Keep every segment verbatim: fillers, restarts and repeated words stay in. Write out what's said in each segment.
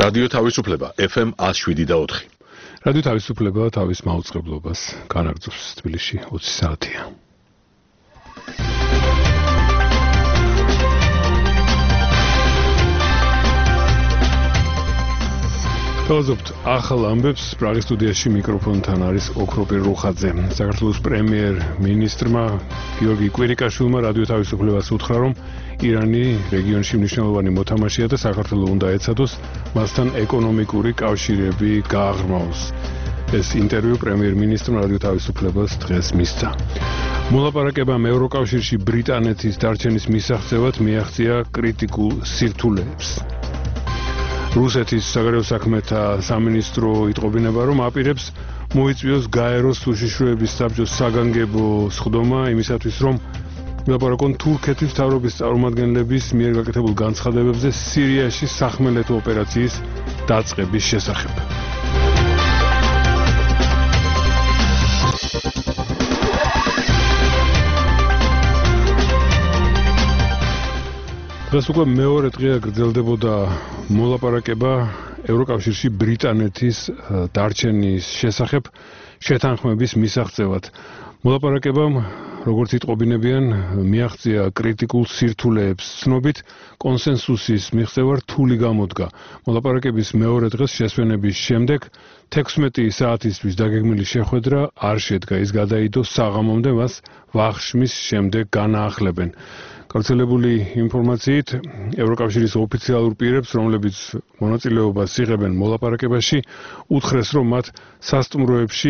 რადიო თავისუფლება ეფ ემ one oh seven და four. რადიო თავისუფლება თავის მაუწყებლობას განაგრძობს თბილისში ოცი საათია. Თავზობთ ახალ ამბებს პრაღის სტუდიაში მიკროფონთან არის ოქროპირ რუხაძე. საქართველოს პრემიერ-მინისტრმა გიორგი კვირიკაშვილმა რადიო თავისუფლებას უთხრა, რომ ირანი რეგიონში მნიშვნელოვანი მოთამაშეა და საქართველოს უნდა ეცადოს მასთან ეკონომიკური კავშირები გააღრმავოს. ეს ინტერვიუ პრემიერ-მინისტრმა რადიო თავისუფლებას დღეს მისცა. მოლაპარაკებამ ევროკავშირში ბრიტანეთის დარჩენის მისაღწევად მიაღწია კრიტიკულ სირთულეებს. რუსეთის საგარეო საქმეთა სამინისტრო იტყობინება, რომ აპირებს მოიწვიოს გაეროს უშიშროების საბჭოს საგანგებო სხდომა იმისათვის, რომ ვილაპარაკონ თურქეთის მთავრობის წარმომადგენლების მიერ გაკეთებულ განცხადებებზე სირიაში სახმელეთო ოპერაციის დაწყების შესახებ. დღეს უკვე მეორე დღეა გრძელდებოდა მოლაპარაკება ევროკავშირში ბრიტანეთის დარჩენის შესახებ შეთანხმების მისაღწევად. მოლაპარაკებამ, როგორც იტყობინებიან, მიაღწია კრიტიკულ სირთულეებს. ცნობით, კონსენსუსის მიღწევა რთული გამოდგა. მოლაპარაკების მეორე დღეს შესვენების შემდეგ თექვსმეტი საათისთვის დაგეგმილი შეხვედრა არ შედგა. ის გადაიდო საღამომდე, მას ვახშმის შემდეგ განაახლებენ. გავრცელებული ინფორმაციით, ევროკავშირის ოფიციალურ პირებს, რომლებიც მონაწილეობას იღებენ მოლაპარაკებაში, უთხრეს, რომ მათ სასტუმროებში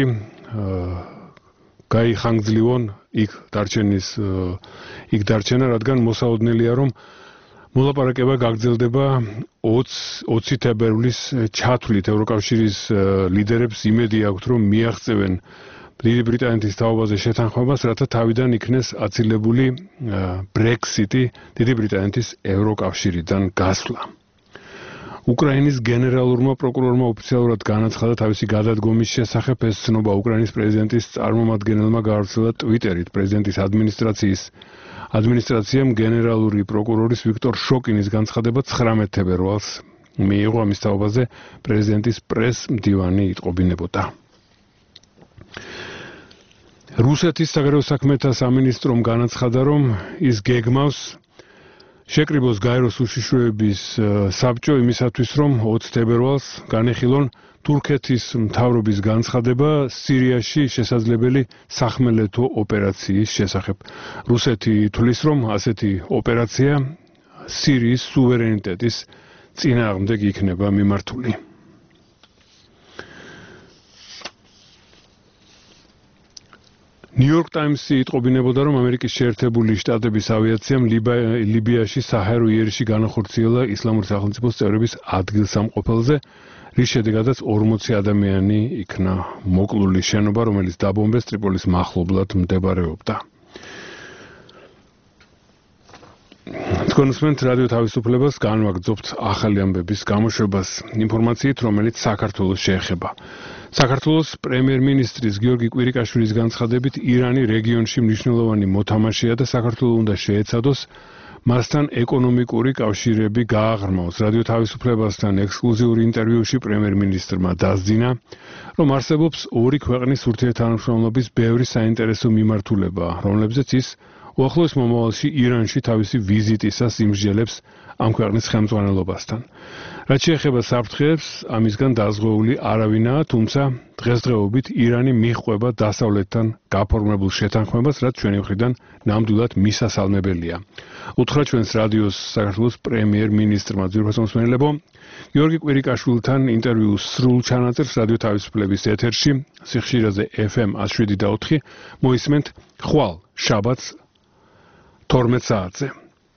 გაიხანგძლიონ იქ დარჩენის იქ დარჩენა, რადგან მოსაოდნელია, რომ მოლაპარაკება გაგრძელდება ოცი თებერვლის ჩათვლით. ევროკავშირის ლიდერებს იმედი აქვთ, რომ მიაღწევენ დიდი ბრიტანეთის თაობაზე შეთანხმებას, რათა თავიდან იქნეს აცილებული ბრექსიტი, დიდი ბრიტანეთის ევროკავშირიდან გასვლა. უკრაინის გენერალურმა პროკურორმა ოფიციალურად განაცხადა თავისი გადადგომის შესახებ. ეს ცნობა უკრაინის პრეზიდენტის წარმომადგენელმა გაავრცელა ტვიტერით. პრეზიდენტის ადმინისტრაციის ადმინისტრაციამ გენერალური პროკურორის ვიქტორ შოკინის განცხადება ცხრამეტ თებერვალს მიიღო. ამის თაობაზე პრეზიდენტის პრეს-მდივანი იტყობინებოდა. რუსეთის საგარეო საქმეთა სამინისტრომ განაცხადა, რომ ის გეგმავს შეკრიბოს გაეროს უშიშროების საბჭო იმისათვის, რომ ოცი თებერვალს განეხილონ თურქეთის მთავრობის განცხადება სირიაში შესაძლებელი სახმელეთო ოპერაციის შესახებ. რუსეთი თვლის, რომ ასეთი ოპერაცია სირიის სუვერენიტეტის წინააღმდეგ იქნება მიმართული. New York Times-ი იტყობინებოდა, რომ ამერიკის შეერთებული შტატების ავიაციამ ლიბიაში საჰაერო იერიში განახორციელა ისლამური სახელმწიფოს წევრების ადგილსამყოფელზე, რის შედეგადაც ორმოცი ადამიანი იქნა მოკლული. შენობა, რომელიც დაბომბეს, ტრიპოლის მახლობლად მდებარეობდა. თქვენ უსმენთ რადიო თავისუფლებას, განვაგრძობთ ახალი ამბების გამოშვებას ინფორმაციით, რომელიც საქართველოს შეეხება. საქართველოს პრემიერ-მინისტრის გიორგი კვირიკაშვილის განცხადებით, ირანი რეგიონში მნიშვნელოვანი მოთამაშეა და საქართველოს უნდა შეეცადოს მასთან ეკონომიკური კავშირები გააღრმავოს. რადიო თავისუფლებასთან ექსკლუზიური ინტერვიუში პრემიერ-მინისტრმა დასძინა, რომ არსებობს ორი ქვეყნის ურთიერთთანამშრომლობის ბევრი საინტერესო მიმართულება, რომლებზეც ის უახლოეს მომავალში ირანში თავისი ვიზიტისას იმსჯელებს ამ ქვეყნის ხელმძღვანელობასთან. რაც შეეხება საფრთხეებს, ამისგან დაზღვეული არავინაა, თუმცა დღესდღეობით ირანი მიჰყვება დასავლეთთან გაფორმებულ შეთანხმებას, რაც ჩვენი მხრიდან ნამდვილად მისასალმებელია. უთხრა ჩვენს რადიოს საქართველოს პრემიერ-მინისტრმა. ძვირფას მომსმენელებო, გიორგი კვირიკაშვილთან ინტერვიუს სრულ ჩანაწერს რადიო თავისუფლების ეთერში, სიხშირეზე ეფ ემ one oh seven და four მოისმენთ ხვალ შაბათს თორმეტ საათზე.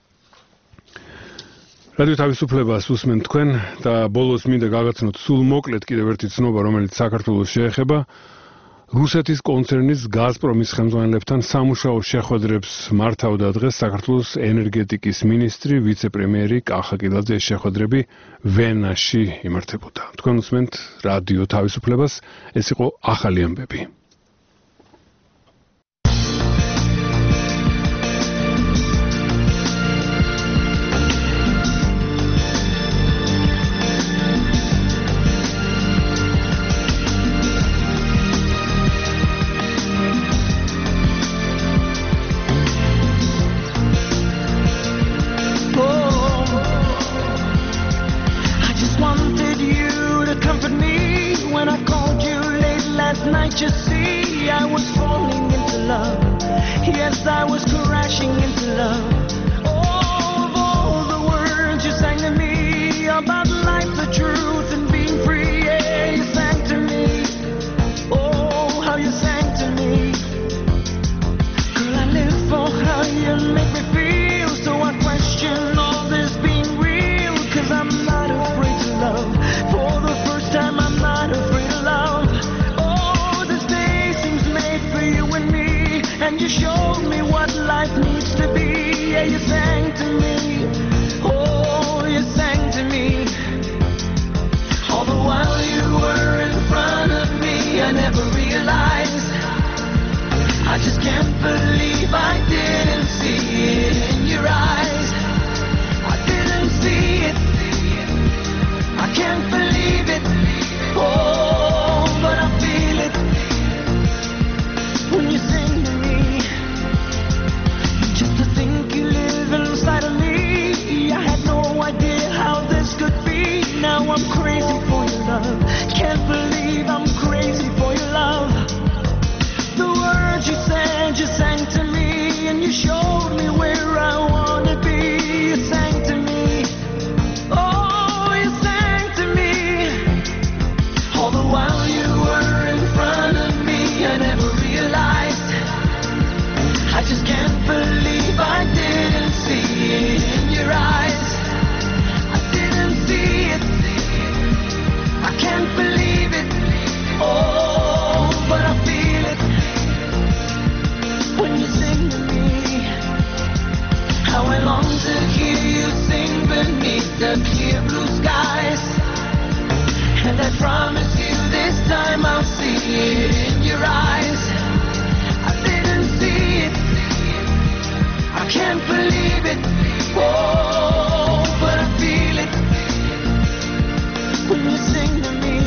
რადიო თავისუფლებას უსმენთ თქვენ და ბოლოს მინდა გაგაცნოთ სულ მოკლედ კიდევ ერთი ცნობა, რომელიც საქართველოს შეეხება. რუსეთის კონცერნის გაზპრომის ხელმძღვანელებთან სამუშაო შეხვედრებს მართავდა დღეს საქართველოს ენერგეტიკის მინისტრი, ვიცე-პრემიერი კახა კილაძე. ეს შეხვედრები ვენაში იმართებოდა. თქვენ უსმენთ რადიო თავისუფლებას, ეს იყო ახალი ამბები. and you showed me what life needs to be. Yeah, you sang to me, oh, you sang to me. All the while you were in front of me, I never realized. I just can't believe I didn't see it in your eyes. I didn't see it, I can't believe it. Oh, but I feel it when you sing to me. Just to think you live inside of me, I had no idea how this could be. Now I'm crazy for your love, can't believe I'm crazy for your love. The words you said, you sang to me, and you showed me where I want to be. You sang to me, oh, you sang to me. All the while you were in front of me, I never realized. I just can't believe I didn't see it in your eyes. I didn't see it, I can't believe it. Oh, but I feel it when you sing to me. How I long to hear you sing beneath the clear blue skies. And I promise you this time I'll see it in your eyes. I didn't see it, I can't believe it. Oh, but I feel it when you sing to me.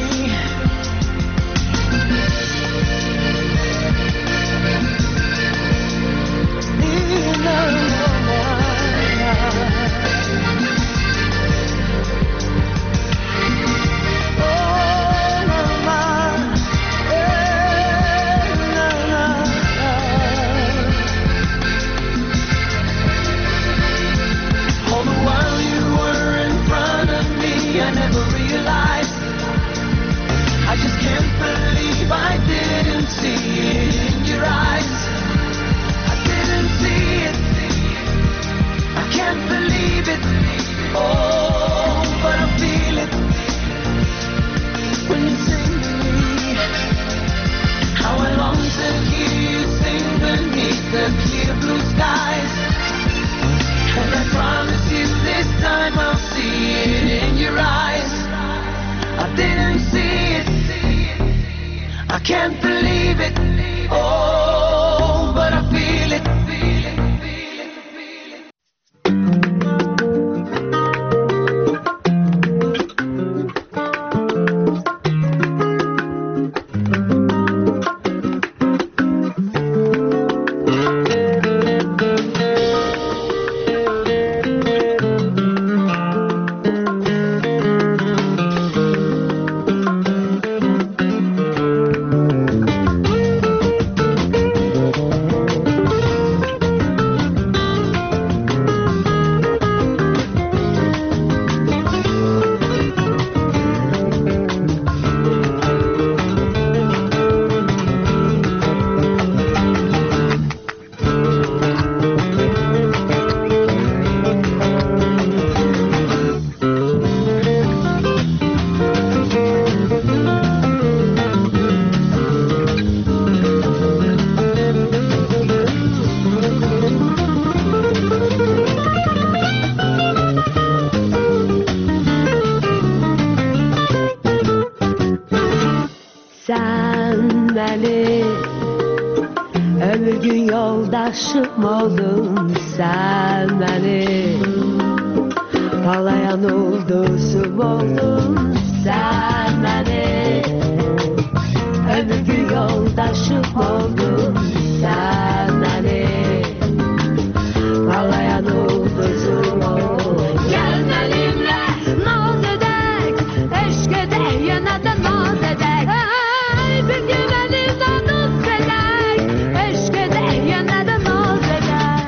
All the while you were in front of me, I never realized. I just can't believe I didn't see it in your eyes. I didn't see it, I can't believe it. Oh, but I feel it when you sing to me. How I long to hear you sing beneath the clear blue skies. And I promise you this time I'll see it in your eyes. I didn't see it, I can't believe it. Oh, but I feel it. Yoldaşım oldun sen benim, ağlayan oldusum oldun sen benim, ömür gün yoldaşım oldun sen benim, ağlayan oldusum oldun. Gel benimle naz edek, eşk edek, yeniden naz edek, hey, bir gün elimden naz edek, eşk edek, yeniden naz edek.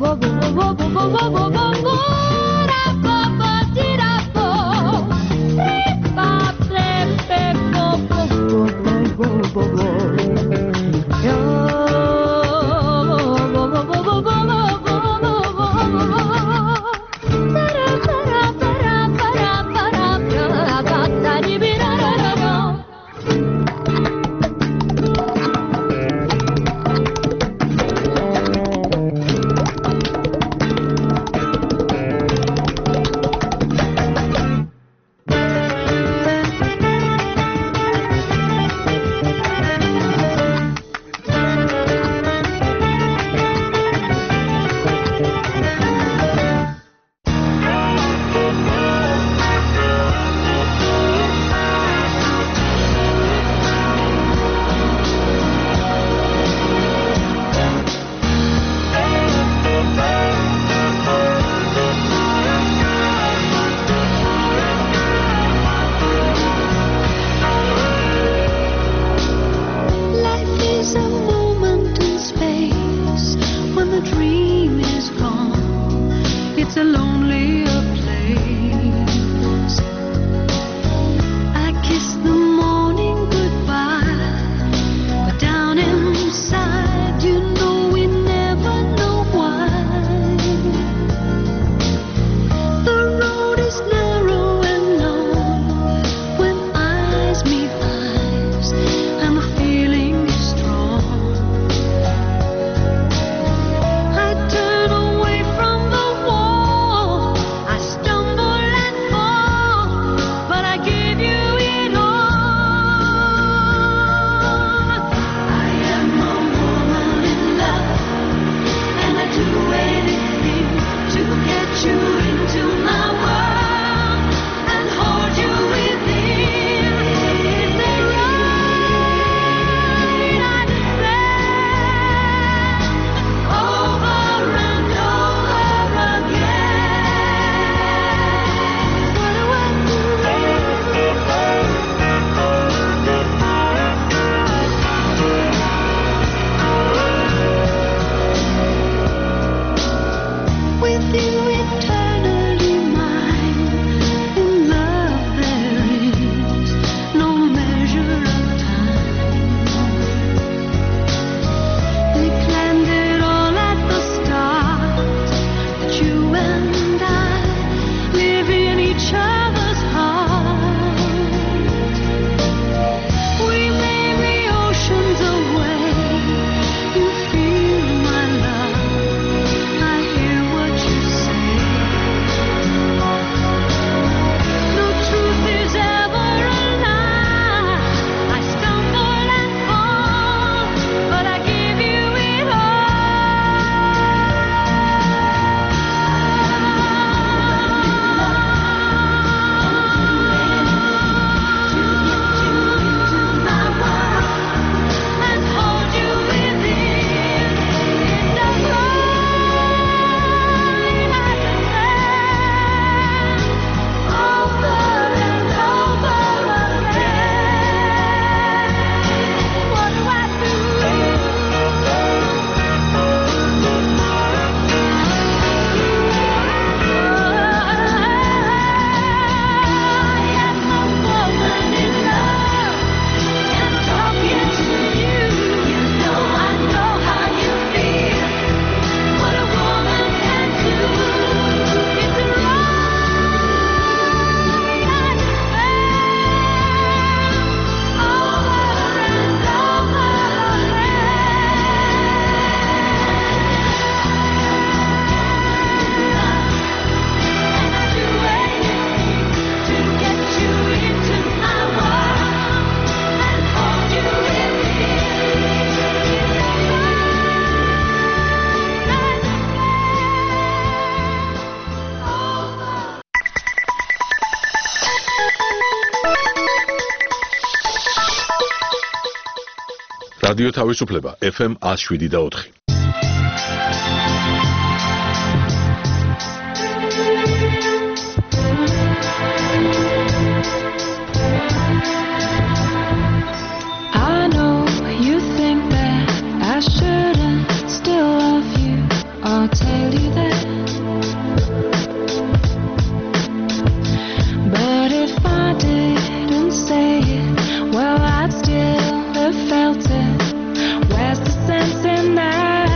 რადიო თავისუფლება ეფ ემ one oh seven და four. I know you think that I shouldn't still love you. Oh I'll tell you that. But if I didn't say it, well, I'd still have felt it. Where's the sense in that?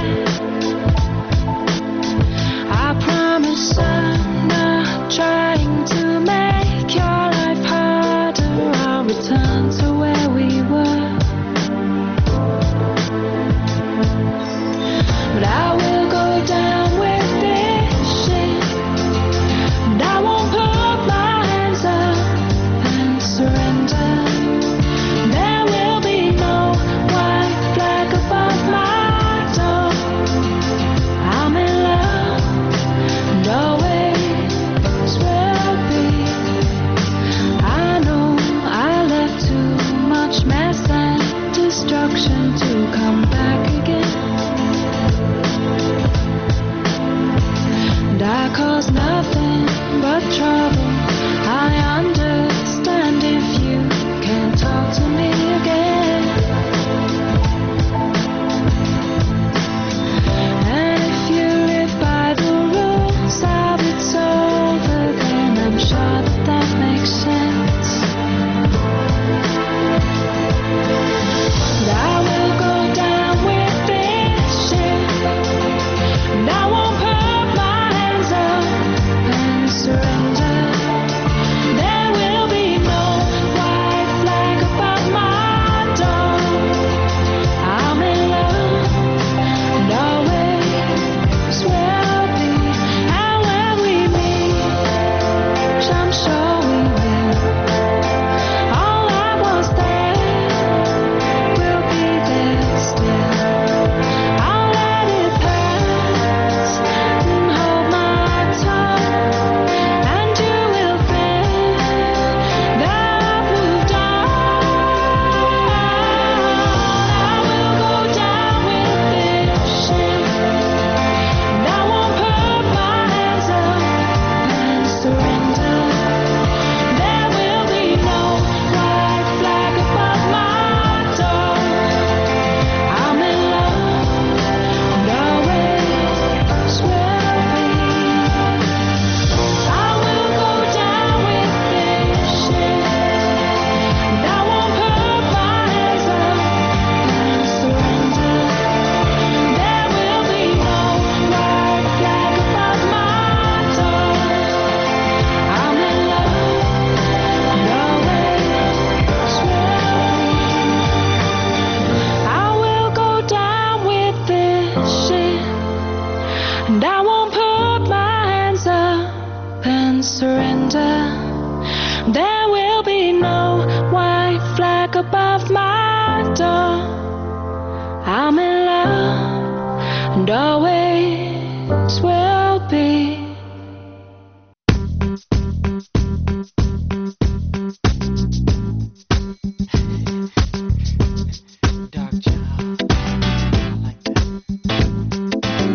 I promise I'm not trying to make your life harder. I'll return to where we were. But I will go down with this shit. And I won't put my hands up and surrender. There will be no white flag above my door. I'm in love, and always will be. I know I left too much mess and destruction to come back again. And I cause nothing but trouble. I understand if you can't talk to me again. And if you live by the rules of it's over, then I'm sure that that makes sense. And I will go down with this shit. And I won't put my hands up and surrender. There will be no white flag above my door. I'm in love, and always will be. And when we meet, which I'm sure we will, all I was there will be there still. I'll let it pass and hold my tongue, and you will think that I've moved on. I will go down with this shit, and I won't put my hands up and surrender. There will be no white flag above my door. I'm in love, and always will be. I will go down with this shit, and I won't put my hands up and surrender. There will be no white flag above my door. I'm in love, and always will be. I will go down with this shit, and I won't put my hands up and surrender. There will be no white flag above my door. I'm in love, and always will be. Dark child, I like that.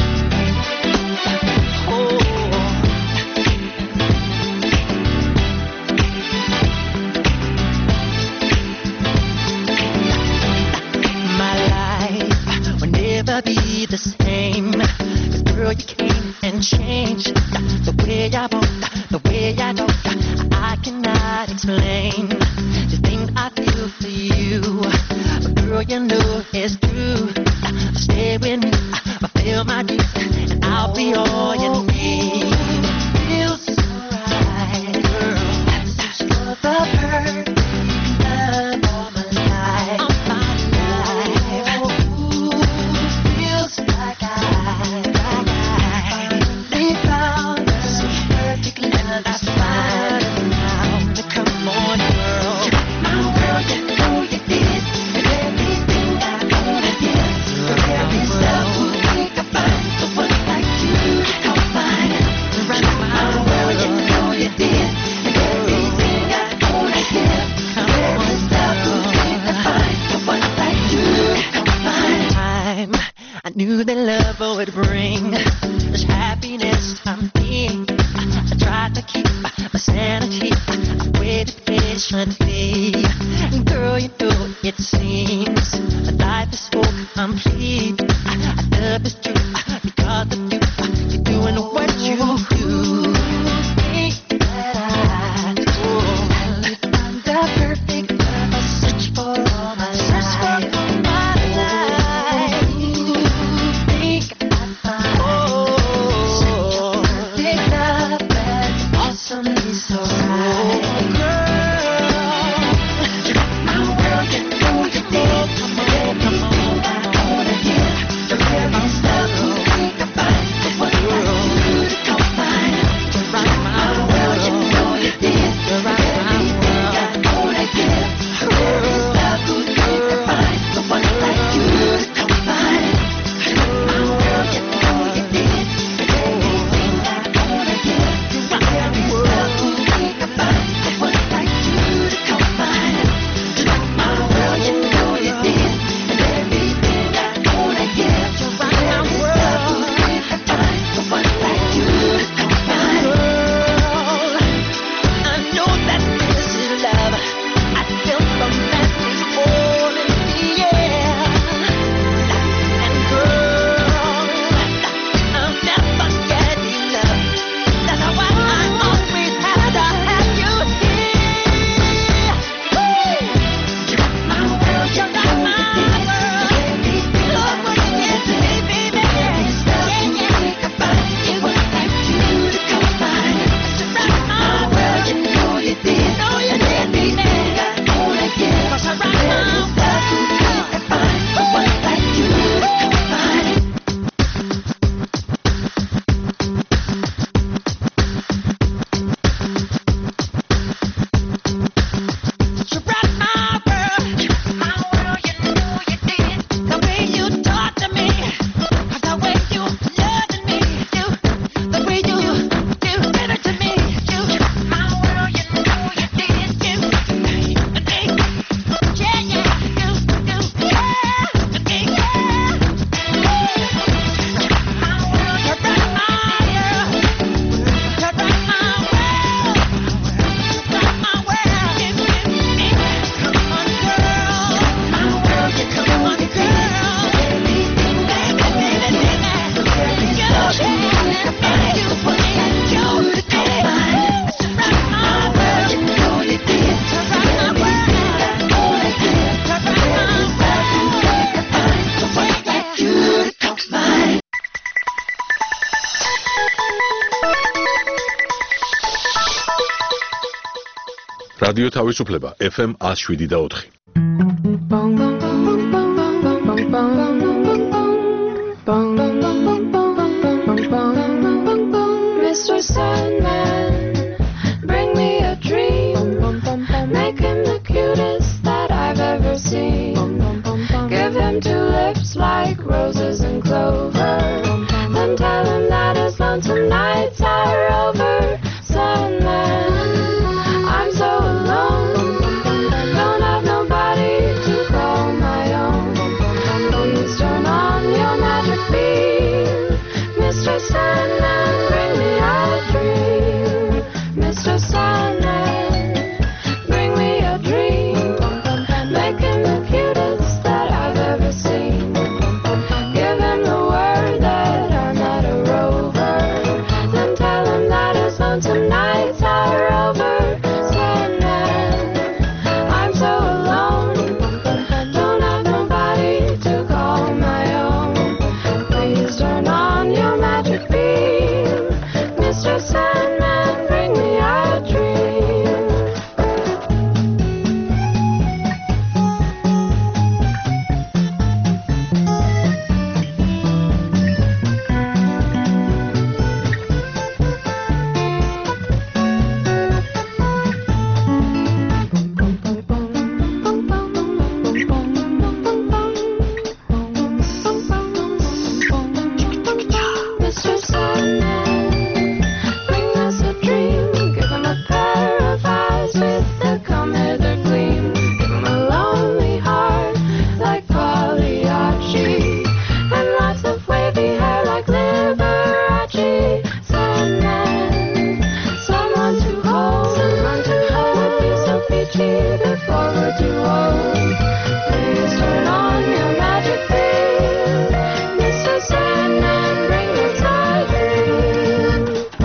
My life will never be the same. 'Cause girl, you came and changed the way I walk, the way I talk. I cannot explain the things I feel for you. But girl, you know it's true. Stay with me, fulfill my dreams, and I'll be all you need. Feels so right, girl. That's the perfect love of my life. I'm fine life. Ooh, feels like I, like I finally found this perfect love. That's fine now. Come on, girl. My girl, you know you did everything I wanna give. The very stuff we need to find someone like you. Come find it. My girl, you know you did everything I wanna give. The very stuff we need to find someone like you. Come find it. Time I knew that love would bring this happiness I'm feeling. I tried to keep my sanity. I waited patiently. And girl, you know it seems my life is so complete. I love is true because of you. რადიო თავისუფლება F M one oh seven და four. Mister Sandman, bring me a dream. Make him the cutest that I've ever seen. Give him two lips like roses and clover. Then tell him that his lonesome nights are over. Sandman, I'm so alone. Don't have nobody to call my own. Please turn on your magic beam. Mister Sandman, bring me a dream. Mister Sandman, bring me a dream. Make him the cutest that I've ever seen. Give him the word that I'm not a rover. Then tell him that his lonesome nights are over. Sandman, I'm so alone. Don't have nobody to call my own. Please turn on your magic beam. Mister Sandman, bring me a dream. Mister Sandman, bring us a dream. Give him a pair of eyes with a come hither gleam. Give him a lonely heart like Pagliacci, and lots of wavy hair like Liberace. Sandman, someone to hold, someone to hold would be so peachy before we're too old. Please turn on your magic beam. Mister Sandman, bring us a dream.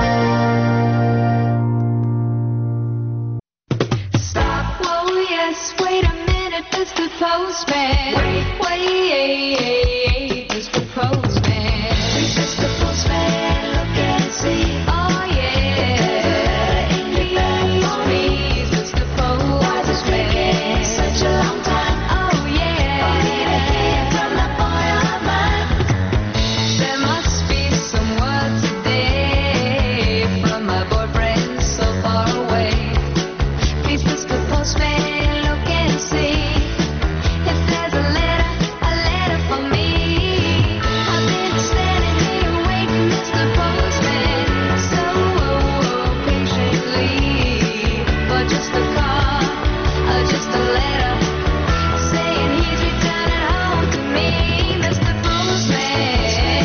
Stop, whoa, yes, wait a minute, Mister Postman. Wait, wait, Mister Postman. Mister Postman, look and see. Oh, yeah. Please, please, Mister Postman. Why this taking such a long time? Oh, yeah. For me to hear from the boy of mine. There must be some word today from my boyfriend so far away. Please, Mister Postman, look and see if there's a letter, a letter for me. I've been standing here waiting, Mister Postman, so patiently for just a call, or just a letter saying he's returning home to me, Mister Postman.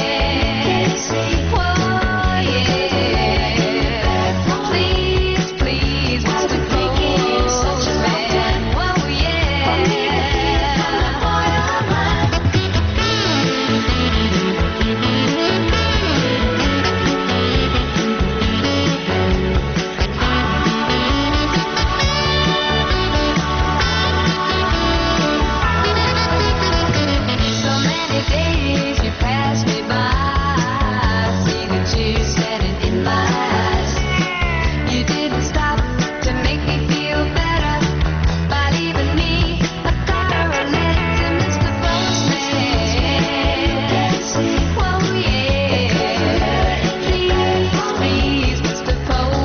Whoa, yeah. Please, please, Mister Postman. Whoa, yeah. So many days you pass me by. See the tears standing in my eyes. You didn't stop to make me feel better by leaving me a card or a letter to Mister Postman. Whoa, yeah. Please, please, Mister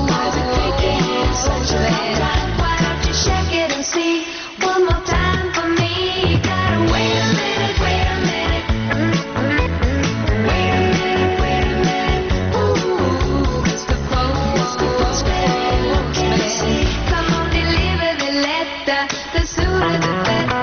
Postman. Why don't you check it and see one more time for me? Gotta wait a minute, wait a minute. Wait a minute, wait a minute. Ooh, Mister Postman. Come on, deliver the letter. The sooner the better.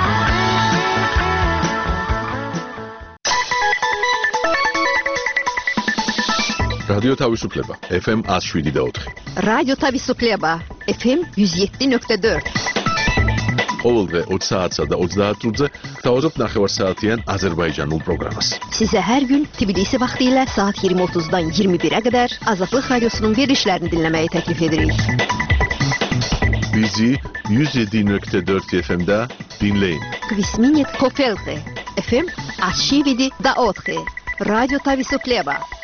რადიო თავისუფლება F M one oh seven და four. რადიო თავისუფლება F M one oh seven nuqta four. ყოველდღე ოცი საათსა და ოცდაათ წუთზე გთავაზობთ ნახევარსაათიან აზერბაიჯანულ პროგრამას. Size her gün Tbilisi vaxtilə saat yirmi otuzdan iyirmi birə qədər Azadlıq Radiosunun verilişlərini dinləməyi təklif edirik. Bizi one oh seven nuqta four F M-də dinləyin. Kvisminit Kofelte F M one oh seven da four. Radyo Tavisuklieba.